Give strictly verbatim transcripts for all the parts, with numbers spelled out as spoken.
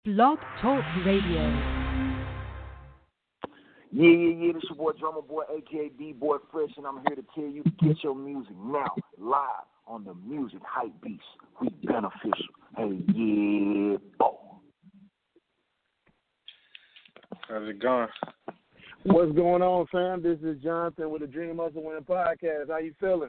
Blog Talk Radio. Yeah, yeah, yeah, this your boy Drummer Boy, a k a. D-Boy Fresh, and I'm here to tell you, get your music now, live on the Music Hype Beast. We beneficial. Hey, yeah, boy. How's it going? What's going on, fam? This is Jonathan with the Dream Hustle Winning Podcast. How you feeling?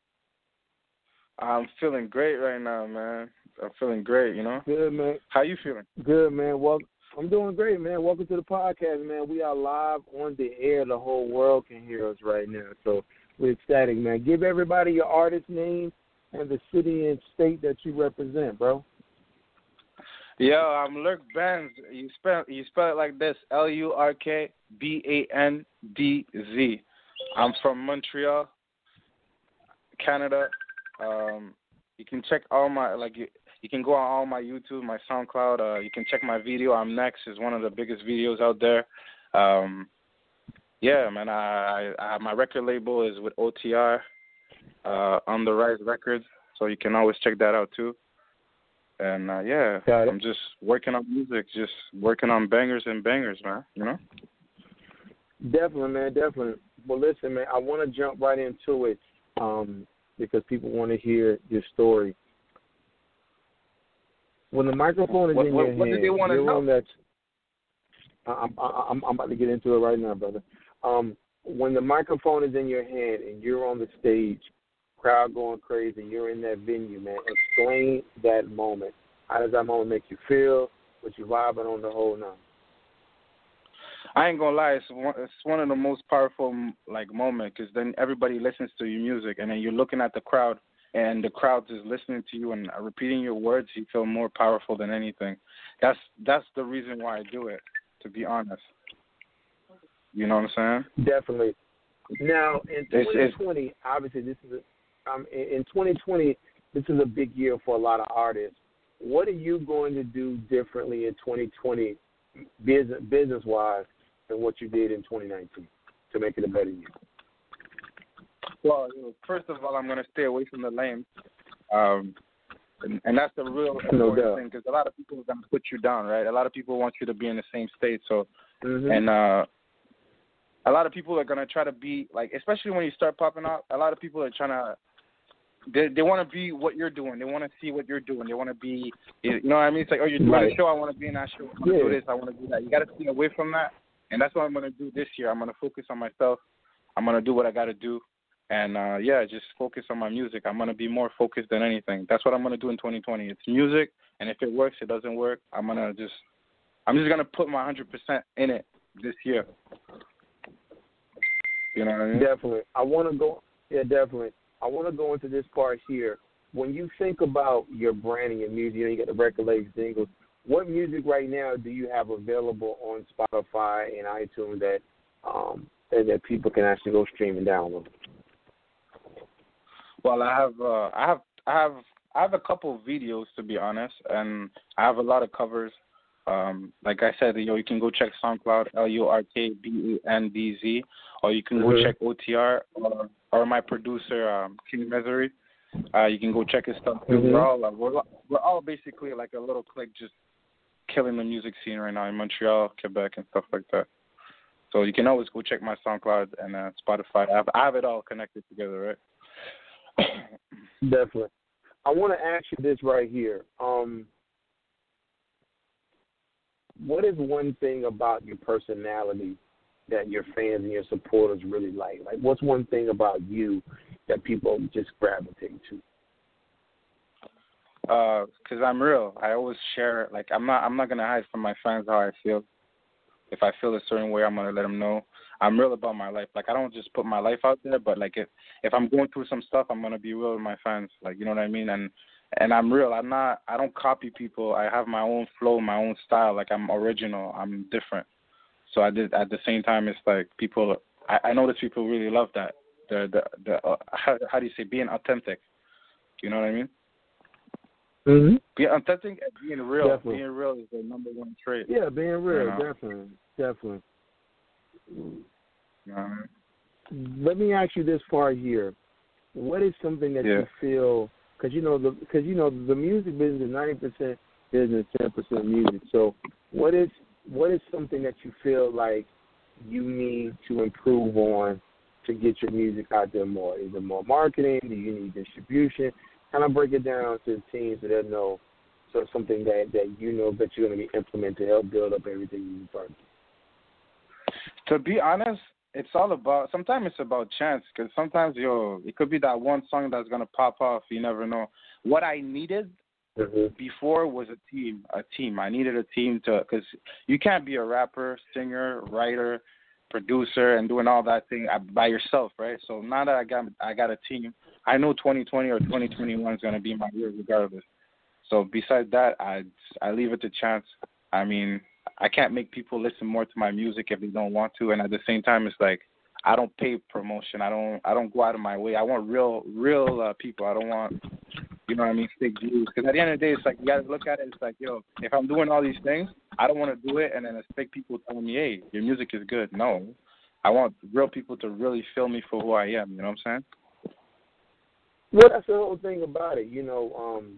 I'm feeling great right now, man. I'm feeling great, you know? Good, man. How you feeling? Good, man. Well, I'm doing great, man. Welcome to the podcast, man. We are live on the air. The whole world can hear us right now. So we're ecstatic, man. Give everybody your artist name and the city and state that you represent, bro. Yo, I'm Lurk Bands. You spell you spell it like this: L U R K B A N D Z. I'm from Montreal, Canada. Um, you can check all my like you, you can go on all my YouTube, my SoundCloud. Uh, you can check my video. I'm Next is one of the biggest videos out there. Um, yeah, man. I, I, I my record label is with O T R, uh, On the Rise Records, so you can always check that out too. And uh, yeah, I'm just working on music, just working on bangers and bangers, man. You know. Definitely, man. Definitely. Well, listen, man. I want to jump right into it um, because people want to hear your story. When the microphone is what, in what, your what hand, do they want to you're know? on that. I'm, I'm I'm about to get into it right now, brother. Um, when the microphone is in your hand and you're on the stage, crowd going crazy, you're in that venue, man. Explain that moment. How does that moment make you feel? What you vibing on the whole now? I ain't gonna lie, it's one, it's one of the most powerful like moments because then everybody listens to your music and then you're looking at the crowd and the crowd is listening to you and repeating your words. You feel more powerful than anything. That's that's the reason why I do it. To be honest, you know what I'm saying? Definitely. Now in twenty twenty, it's, it's, obviously this is a, um, in twenty twenty this is a big year for a lot of artists. What are you going to do differently in twenty twenty, business business wise, than what you did in twenty nineteen to make it a better year? Well, first of all, I'm going to stay away from the lame. Um, and, and that's the real no important doubt. thing because a lot of people are going to put you down, right? A lot of people want you to be in the same state. So, mm-hmm. and uh, a lot of people are going to try to be, like, especially when you start popping out, a lot of people are trying to, they they want to be what you're doing. They want to see what you're doing. They want to be, you know what I mean? It's like, oh, you're doing right. a show. I want to be in that show. I want to yeah. do this. I want to do that. You got to stay away from that. And that's what I'm going to do this year. I'm going to focus on myself. I'm going to do what I got to do. And, uh, yeah, just focus on my music. I'm going to be more focused than anything. That's what I'm going to do in twenty twenty. It's music, and if it works, it doesn't work, I'm going to just – I'm just going to put my one hundred percent in it this year. You know what I mean? Definitely. I want to go – yeah, definitely. I want to go into this part here. When you think about your branding and music, you know, you got the record label singles, what music right now do you have available on Spotify and iTunes that um, that people can actually go stream and download? Well, I have, uh, I have, I have, I have a couple of videos to be honest, and I have a lot of covers. Um, like I said, you know, you can go check SoundCloud, L U R K B A N D Z, or you can mm-hmm. go check O T R or, or my producer, um, King Misery. Uh, you can go check his stuff too. Mm-hmm. We're all, uh, we're, we're all basically like a little clique, just killing the music scene right now in Montreal, Quebec, and stuff like that. So you can always go check my SoundCloud and uh, Spotify. I have, I have it all connected together, right? Definitely. I want to ask you this right here. Um, what is one thing about your personality that your fans and your supporters really like? Like, what's one thing about you that people just gravitate to? Uh, cause I'm real. I always share. Like, I'm not. I'm not gonna hide from my fans how I feel. If I feel a certain way, I'm gonna let them know. I'm real about my life. Like, I don't just put my life out there, but like if if I'm going through some stuff, I'm gonna be real with my fans. Like, you know what I mean? And and I'm real. I'm not. I don't copy people. I have my own flow, my own style. Like, I'm original. I'm different. So I did. At the same time, it's like people. I, I notice people really love that. The the the. Uh, how, how do you say being authentic? You know what I mean? Mm-hmm. Being authentic and being real. Definitely. Being real is the number one trait. Yeah, being real. You know? Definitely. Definitely. Uh-huh. Let me ask you this part here. What is something that yeah. you feel? Because you know the because you know the music business is ninety percent business, ten percent music. So what is what is something that you feel like you need to improve on to get your music out there more? Is it more marketing? Do you need distribution? Kind of break it down to the team so they know so something that, that you know that you're going to be implementing to help build up everything you start. To be honest, it's all about, sometimes it's about chance, because sometimes, yo, it could be that one song that's going to pop off. You never know. What I needed mm-hmm. before was a team, a team. I needed a team to, because you can't be a rapper, singer, writer, producer, and doing all that thing by yourself, right? So now that I got I got a team, I know twenty twenty or twenty twenty-one is going to be my year regardless. So besides that, I I leave it to chance. I mean, I can't make people listen more to my music if they don't want to, and at the same time, it's like I don't pay promotion. I don't I don't go out of my way. I want real real uh, people. I don't want, you know what I mean, fake views. Because at the end of the day, it's like you got to look at it. It's like, yo, if I'm doing all these things, I don't want to do it, and then it's fake people telling me, hey, your music is good. No, I want real people to really feel me for who I am. You know what I'm saying? Well, that's the whole thing about it. You know, um,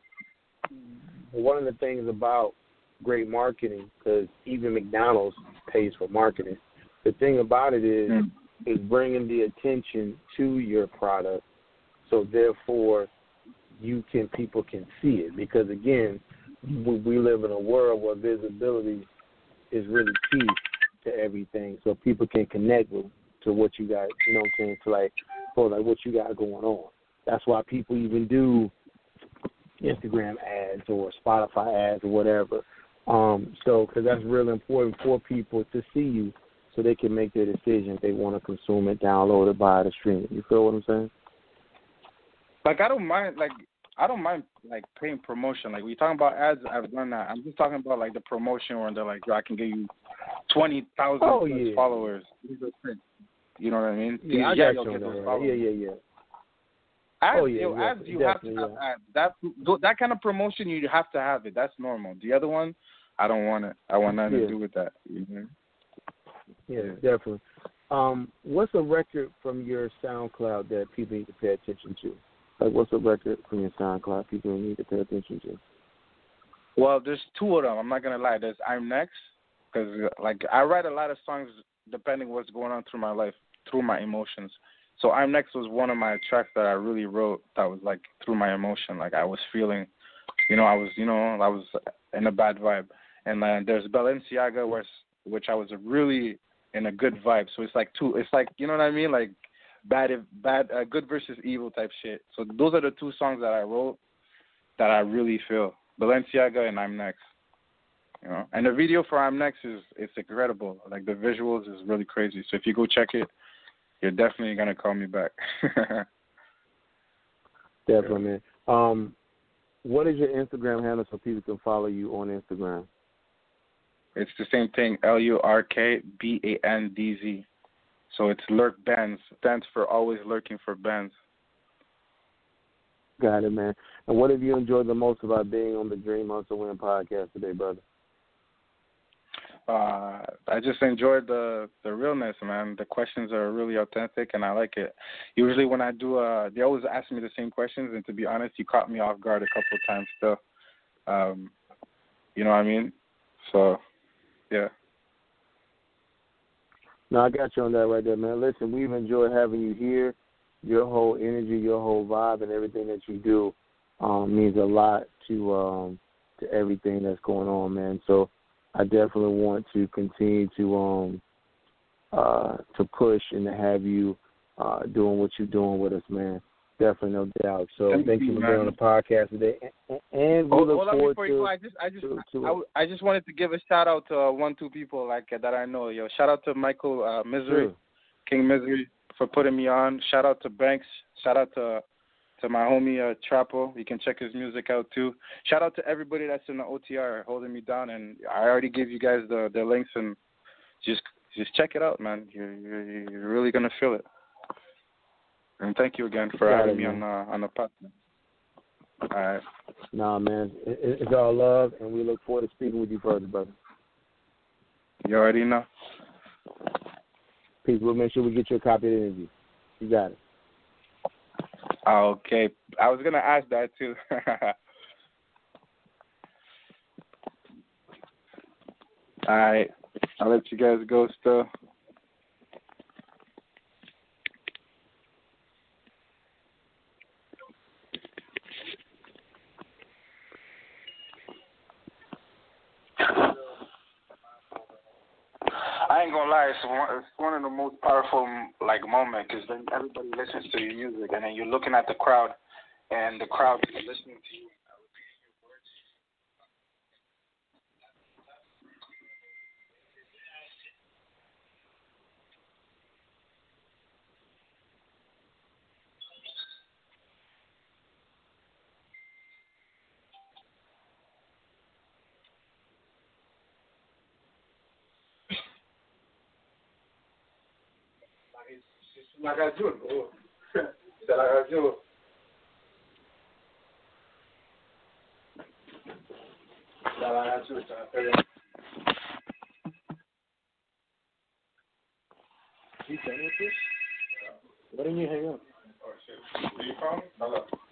one of the things about great marketing, because even McDonald's pays for marketing, the thing about it is, mm. is bringing the attention to your product, so therefore you can people can see it. Because again, we, we live in a world where visibility is really key to everything, so people can connect with to what you got. You know what I'm saying? To like, for like what you got going on. That's why people even do Instagram ads or Spotify ads or whatever. Um, so, because that's really important for people to see you, so they can make their decision if they want to consume it, download it, buy it, or stream it. You feel what I'm saying? Like I don't mind, like I don't mind like paying promotion. Like we talking about ads, I've done that. I'm just talking about like the promotion where they're like, yo, I can give you twenty thousand oh, yeah. followers. You know what I mean? Yeah, I yeah, got you get on those that. Yeah, yeah, yeah. Ads, oh yeah, yo, yeah, ads, you have to have yeah. ads. That that kind of promotion, you have to have it. That's normal. The other one, I don't want it. I want nothing yeah. to do with that. Mm-hmm. Yeah, definitely. Um, what's a record from your SoundCloud that people need to pay attention to? Like, what's a record from your SoundCloud people need to pay attention to? Well, there's two of them. I'm not gonna lie. There's I'm Next, because like I write a lot of songs depending what's going on through my life, through my emotions. So I'm Next was one of my tracks that I really wrote that was like through my emotion. Like I was feeling, you know, I was, you know, I was in a bad vibe. And then there's Balenciaga, where, which I was really in a good vibe. So it's like two, it's like, you know what I mean? Like bad, bad, uh, good versus evil type shit. So those are the two songs that I wrote that I really feel. Balenciaga and I'm Next. You know, and the video for I'm Next is it's incredible. Like the visuals is really crazy. So if you go check it, you're definitely gonna call me back. Definitely, man. Um, what is your Instagram handle so people can follow you on Instagram? It's the same thing, L U R K B A N D Z. So it's Lurk Bands. Stands for always lurking for bands. Got it, man. And what have you enjoyed the most about being on the Dream Hustle Win podcast today, brother? Uh, I just enjoyed the the realness, man. The questions are really authentic, and I like it. Usually when I do, uh, they always ask me the same questions, and to be honest, you caught me off guard a couple of times still. Um, you know what I mean? So, yeah. No, I got you on that right there, man. Listen, we've enjoyed having you here. Your whole energy, your whole vibe, and everything that you do um, means a lot to um, to everything that's going on, man. So I definitely want to continue to um uh to push and to have you uh doing what you're doing with us, man. Definitely, no doubt. So thank, thank you for being on the podcast today, and, and we oh, look forward before to. You go, I just, I just, to, to I, I just wanted to give a shout out to uh, one, two people like uh, that I know. Yo, shout out to Michael uh, Misery, sure. King Misery, for putting me on. Shout out to Banks. Shout out to to my homie uh, Trapo. You can check his music out too. Shout out to everybody that's in the O T R holding me down, and I already gave you guys the, the links, and just just check it out, man. You're you're, you're really gonna feel it. And thank you again for Got having it, me man. on uh, on the podcast. All right. Nah, man, it, it's all love, and we look forward to speaking with you further, brother. You already know. Peace. We'll make sure we get you a copy of the interview. You got it. Okay. I was gonna ask that too. All right. I'll let you guys go still. I ain't gonna lie, it's one, it's one of the most powerful like moment because then everybody listens to your music and then you're looking at the crowd and the crowd is listening to you. Lagajun, oh. C'est Lagajun. C'est Lagajun, ça fait rien. You done with this? Why didn't you hang up? Oh, shit. Are you calling? Hello.